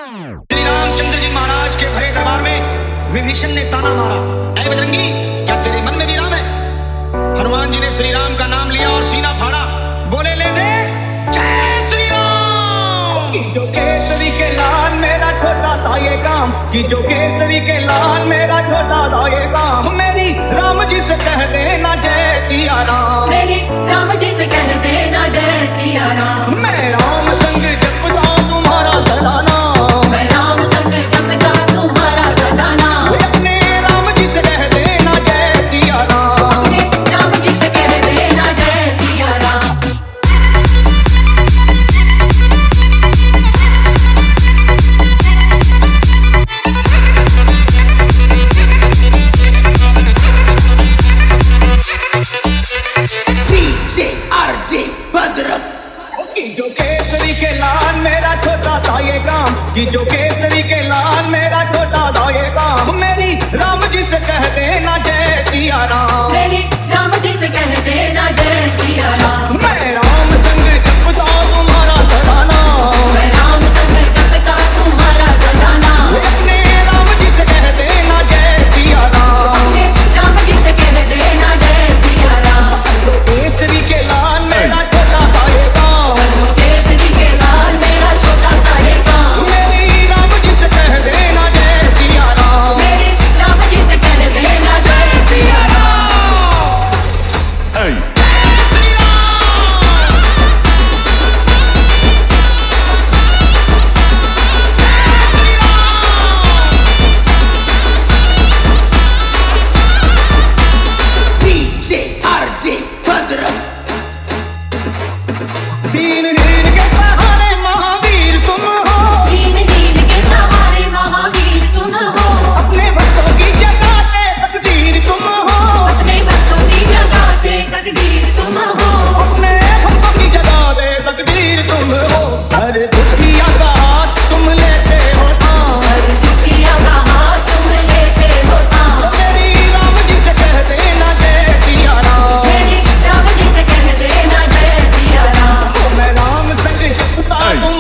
श्री रामचंद्र जी महाराज के भरे दरबार में विभीषण ने ताना मारा, ऐ बजरंगी, क्या तेरे मन में भी राम है? हनुमान जी ने श्री राम का नाम लिया और सीना फाड़ा, बोले ले दे जय श्री राम। कि जो केसरी के लाल मेरा छोटा सा ये काम, कि जो केसरी के लाल मेरा छोटा सा ये काम, मेरी राम जी से कह देना जय सिया राम, मेरी राम जी से कह देना जय सिया राम। मैं राम संग जपता तुम्हारा सदा नाम, मैं राम संग जपता तुम्हारा सदा नाम। अपने राम जी से कह देना जय सिया राम, अपने राम जी से कह देना जय सिया राम। कि जो केसरी के लाल मेरा छोटा सा ये काम, कि जो केसरी के लाल मेरा छोटा सा ये काम, मेरी राम जी से कह देना जय सिया राम, मेरी राम जी से कह देना जय सिया राम। मैं राम संग जपता तुम्हारा सदा नाम, मैं राम संग जपता तुम्हारा सदा नाम। अपने राम जी से कह देना जय सिया राम, अपने राम जी से कह देना जय सिया राम। जो केसरी के लाल मेरा छोटा सा ये काम, जो केसरी के लाल मेरा छोटा सा ये काम, मेरी राम जी से कह देना जय सिया राम, मेरी राम जी से कह देना जय सिया राम। दीन हीन के सहारे महावीर तुम हो, दीन दीन के सहारे महावीर तुम हो। अपने भक्तों की जगाते तकदीर तुम हो, अपने बच्चों की जगह से तकदीर तुम हो। अपने भक्तों की जगाते तकदीर तुम हो। हर दुखिया का हाथ तुम लेते हो थाम, हर दुखिया का हाथ तुम लेते हो थाम। मेरी राम जी से कह देना जय सिया राम, मेरी राम जी से कह देना जय सिया राम। मैं राम संग जपता